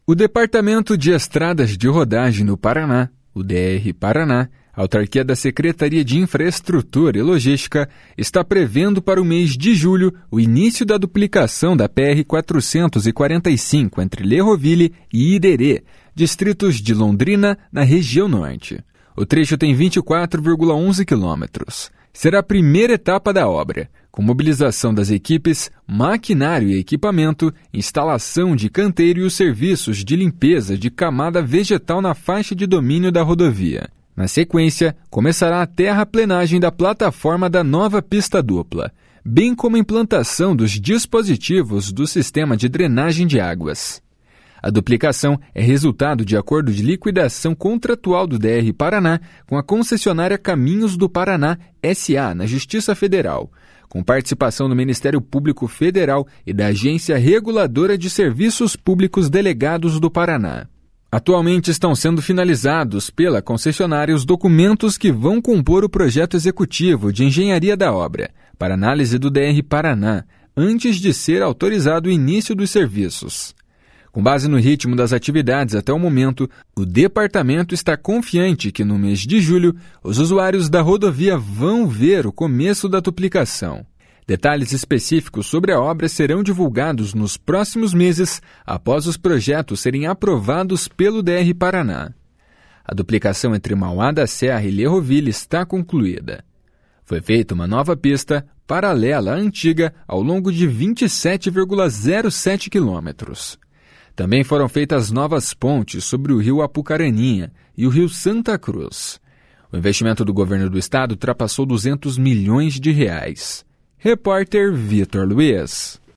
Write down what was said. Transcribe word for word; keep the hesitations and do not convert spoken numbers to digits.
O Departamento de Estradas de Rodagem no Paraná, o D R Paraná, autarquia da Secretaria de Infraestrutura e Logística, está prevendo para o mês de julho o início da duplicação da P R quatrocentos e quarenta e cinco entre Lerroville e Iderê, distritos de Londrina, na região norte. O trecho tem vinte e quatro vírgula onze quilômetros. Será a primeira etapa da obra, com mobilização das equipes, maquinário e equipamento, instalação de canteiro e os serviços de limpeza de camada vegetal na faixa de domínio da rodovia. Na sequência, começará a terraplenagem da plataforma da nova pista dupla, bem como a implantação dos dispositivos do sistema de drenagem de águas. A duplicação é resultado de acordo de liquidação contratual do D R Paraná com a concessionária Caminhos do Paraná S A na Justiça Federal, com participação do Ministério Público Federal e da Agência Reguladora de Serviços Públicos Delegados do Paraná. Atualmente estão sendo finalizados pela concessionária os documentos que vão compor o projeto executivo de engenharia da obra, para análise do D R Paraná, antes de ser autorizado o início dos serviços. Com base no ritmo das atividades até o momento, o departamento está confiante que no mês de julho os usuários da rodovia vão ver o começo da duplicação. Detalhes específicos sobre a obra serão divulgados nos próximos meses após os projetos serem aprovados pelo D R Paraná. A duplicação entre Mauá da Serra e Lerroville está concluída. Foi feita uma nova pista paralela à antiga ao longo de vinte e sete vírgula zero sete quilômetros. Também foram feitas novas pontes sobre o rio Apucaraninha e o rio Santa Cruz. O investimento do governo do estado ultrapassou duzentos milhões de reais. Repórter Vitor Luiz.